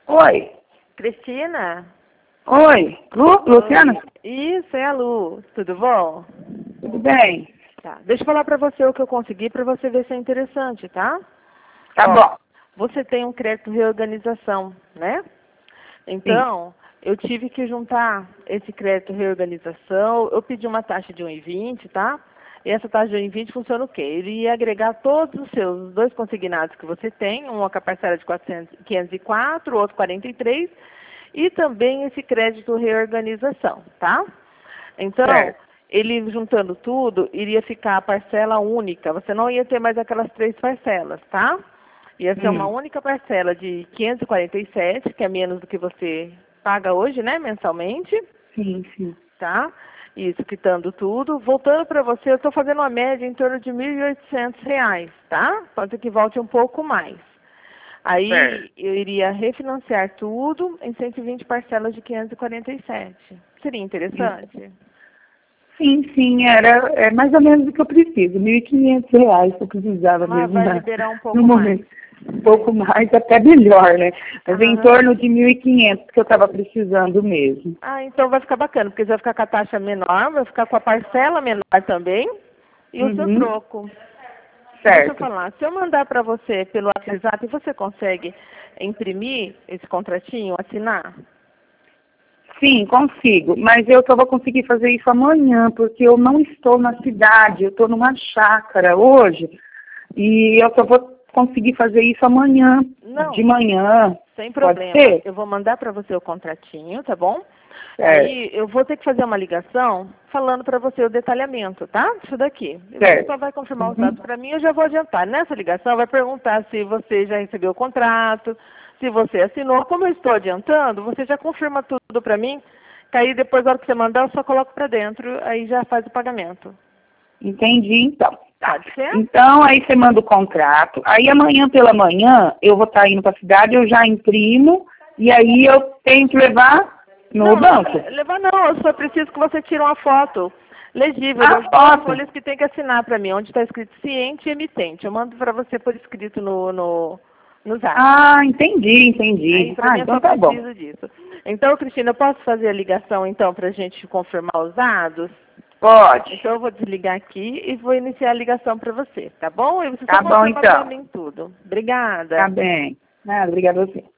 Oi. Cristina? Oi. Luciana? Isso, é a Lu. Tudo bom? Tudo bem? Tá. Deixa eu falar pra você o que eu consegui pra você ver se é interessante, tá? Tá Ó, bom. você tem um crédito reorganização, né? Sim. Então, eu tive que juntar esse crédito reorganização. Eu pedi uma taxa de 1,20, tá? E essa taxa de 1,20 funciona o quê? Ele ia agregar todos os seus dois consignados que você tem, um com a parcela de 504, o outro 43, e também esse crédito reorganização, tá? Então, Certo. ele juntando tudo, iria ficar a parcela única. Você não ia ter mais aquelas 3 parcelas, tá? Ia ser uma única parcela de 547, que é menos do que você paga hoje, né, mensalmente, Sim. tá? Isso, quitando tudo. Voltando para você, eu estou fazendo uma média em torno de R$ 1.800, tá? Pode ser que volte um pouco mais. Certo. Aí eu iria refinanciar tudo em 120 parcelas de 547. Seria interessante? Sim, é mais ou menos o que eu preciso, R$ 1.500 que eu precisava Mas mesmo vai liberar um no pouco mais. momento. Um pouco mais, até melhor, né? Mas em Aham. torno de 1.500 que eu estava precisando mesmo. Ah, então vai ficar bacana, porque você vai ficar com a taxa menor, vai ficar com a parcela menor também e o seu Uhum. troco. Deixa eu Certo. falar, se eu mandar para você pelo WhatsApp, você consegue imprimir esse contratinho, assinar? Sim, consigo, mas eu só vou conseguir fazer isso amanhã, porque eu não estou na cidade, eu estou numa chácara hoje, e eu só vou conseguir fazer isso amanhã, de Não, manhã. sem Pode problema. ser? Eu vou mandar para você o contratinho, tá bom? Certo, Aí eu vou ter que fazer uma ligação falando para você o detalhamento, tá? Isso daqui. E você certo. só vai confirmar os dados Uhum. para mim, eu já vou adiantar. Nessa ligação vai perguntar se você já recebeu o contrato, se você assinou. Como eu estou adiantando, você já confirma tudo para mim, que aí depois, na hora que você mandar, eu só coloco para dentro, aí já faz o pagamento. Entendi, então. Tá. Pode ser? Então, aí você manda o contrato, aí amanhã pela manhã eu vou estar indo para a cidade, eu já imprimo, e aí eu tenho que levar no Não, não banco. levar não, eu só preciso que você tire uma foto legível A das duas foto. folhas que tem que assinar para mim, onde está escrito ciente e emitente. Eu mando para você por escrito no zap. Ah, Aí entendi. para Ah, mim eu então só tá bom. preciso disso. Então, Cristina, eu posso fazer a ligação então para a gente confirmar os dados? Pode. Então eu vou desligar aqui e vou iniciar a ligação para você, tá bom? E você só Tá bom, confirma para então. mim tudo. Tá Obrigada. bem. Nada, obrigada a você.